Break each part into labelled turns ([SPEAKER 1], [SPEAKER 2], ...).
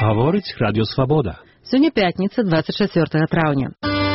[SPEAKER 1] Гаворыць Радіо Свабода.
[SPEAKER 2] Сёння пятніца, 24 траўня.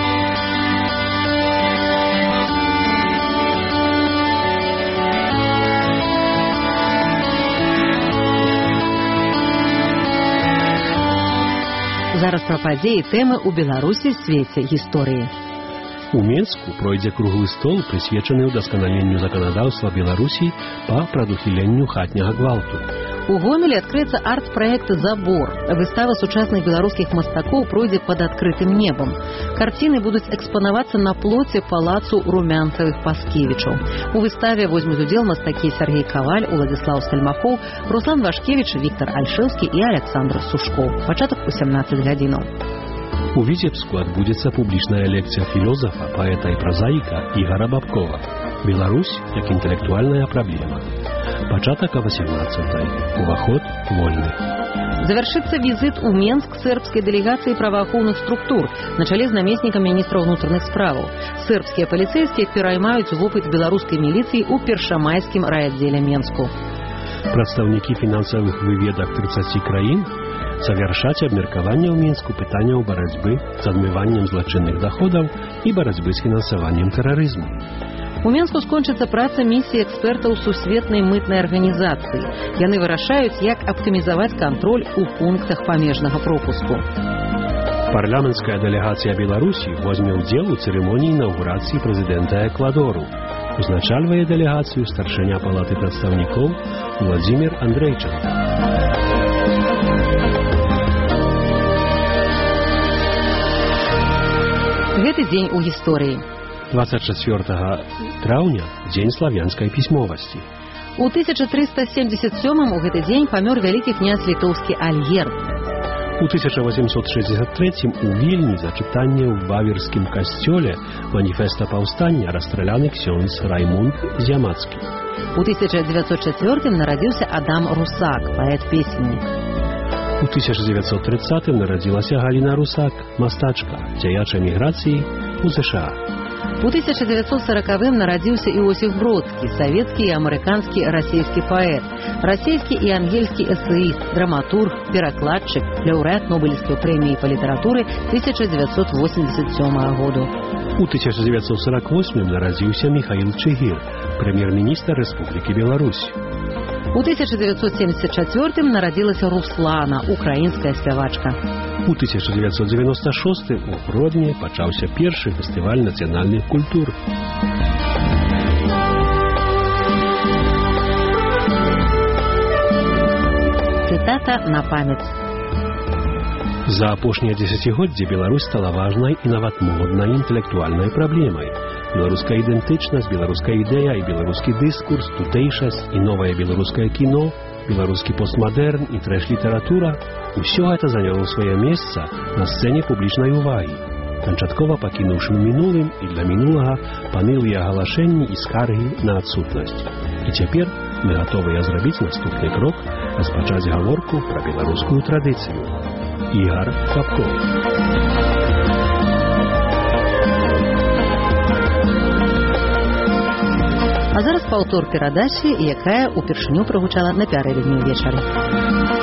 [SPEAKER 2] Зараз пра падзеі тэмы ў Беларусі, свеце, гісторыі.
[SPEAKER 1] У Менску пройдзе круглы стол, прысвечаны ўдасканаленню заканадаўства Беларусі па прадухіленню хатняга гвалту.
[SPEAKER 2] У Гомелі адкрыецца арт-праект «Забор». Выстава сучасных беларускіх мастакоў пройдзе пад адкрытым небам. Карціны будуць экспанавацца на плоце палацу румянцавых Паскевічаў. У выставе возьмуць удзел мастакі Сергей Каваль, Уладзіслаў Стальмахоў, Руслан Вашкевіч, Віктор Альшэўскі і Александр Сушкоў. Пачатак у 17 гадзінаў.
[SPEAKER 1] У Віцебску адбудзецца публічная лекцыя філозафа, паэта і празаіка Ігара Бабкова «Беларусь як інтэлектуальная праблема». Пачатак о 18-й. Уваход вольны.
[SPEAKER 2] Завяршыцца візіт у Менск сербскай дэлегацыі праваахоўных структур на чале з намеснікам міністра ўнутраных справаў. Сербскія паліцэйскія пераймаюць вопыт беларускай міліцыі ў першамайскім райаддзеле Менску.
[SPEAKER 1] Прадстаўнікі фінансавых выведак 30 краін завяршаць абмеркаванне ў Мінску пытанняў барацьбы з адмываннем злачынных даходаў і барацьбы з фінансаваннем тэрарызму.
[SPEAKER 2] У Менску скончыцца праца місіі экспертаў сусветнай мытнай арганізацыі. Яны вырашаюць, як аптымізаваць кантроль у пунктах памежнага пропуску.
[SPEAKER 1] Парламенцкая дэлегацыя Беларусі возьме ўдзел у цырымоніі інаўгурацыі прэзідэнта Эквадору. Узначальвае дэлегацыю старшыня палаты прадстаўнікоў Владзімір Андрейчанка.
[SPEAKER 2] Гэты дзень у гісторыі.
[SPEAKER 1] 24 траўня – дзень славянскай пісьмовасці.
[SPEAKER 2] У 1377 у гэты дзень памёр вялікі князь літоўскі Альгерд.
[SPEAKER 1] У 1863 у Вільні за чытанне ў Баверскім касцёле маніфеста паўстання расстраляны ксёндз Раймунд Зямацкі.
[SPEAKER 2] У 1904 нарадзіўся Адам Русак, паэт-песеннік.
[SPEAKER 1] У 1930 нарадзілася Галіна Русак, мастачка, дзеяч эміграцыі ў США.
[SPEAKER 2] У 1940-м нарадзіўся Іосиф Бродскі, савецкі і амерыканскі расійскі паэт, расійскі і ангельскі эсэіст, драматург, перакладчык, лаўрэат Нобелевскай прэміі па літаратуры 1987 году.
[SPEAKER 1] У 1948-м нарадзіўся Міхаіл Чыгір, прэм'ер-міністр Рэспублікі Беларусь.
[SPEAKER 2] У 1974-м нарадзілася Руслана, украінская спявачка.
[SPEAKER 1] У 1996 у Гродні пачаўся першы фестываль нацыянальных культур.
[SPEAKER 2] Цытата на памяць.
[SPEAKER 1] За апошнія дзесяцігоддзі Беларусь стала важнай і нават моднай інтэлектуальнай праблемай. Беларуская ідэнтычнасць, беларуская ідэя і беларускі дыскурс, тутэйшасць і новае беларускае кіно, беларускі постмадэрн і трэш-літаратура – усё гэта заняло сваё месца на сцэне публічнай увагі, канчаткова пакінуўшы мінулым і для мінулага панылыя агалашэнні і скаргі на адсутнасць. І цяпер мы гатовыя зрабіць наступны крок, распачаць гаворку пра беларускую традыцыю. Ігар Бабков. А зараз паўтор перадачы, якая ўпершыню прагучала напярэдадні ўвечары.